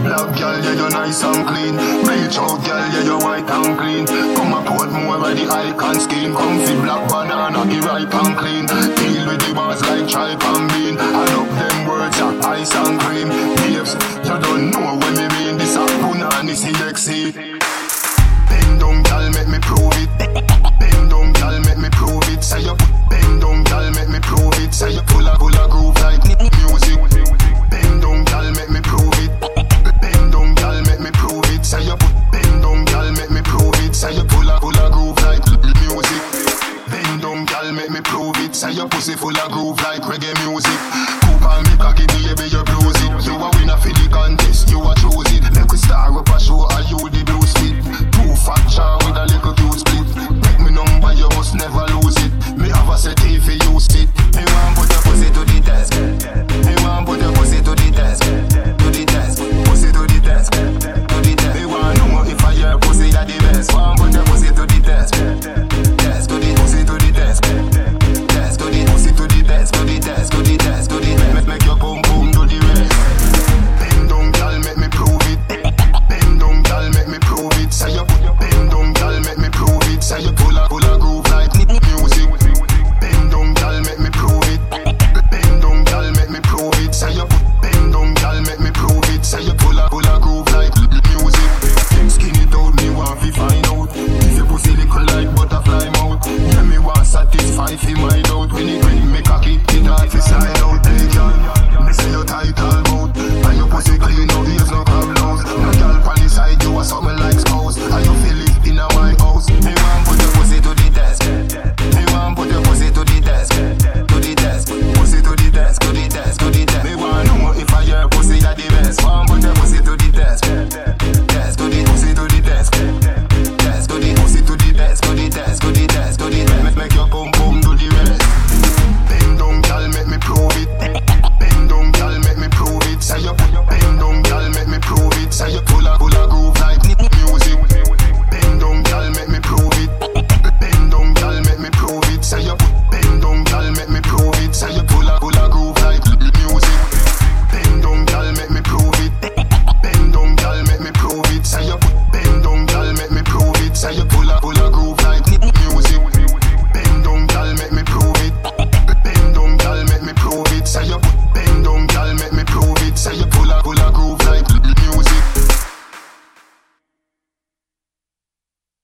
Black girl, yeah, you're nice and clean. Bleach out, girl, yeah, you're white and clean. Come and put more of the icon scheme. Comfy black banana, the ripe and clean. Deal with the bars like tripe and bean. I love them words, yeah, ice and cream. Babes, you don't know what me mean. This a punani CXC. Bend down, girl, make me prove it.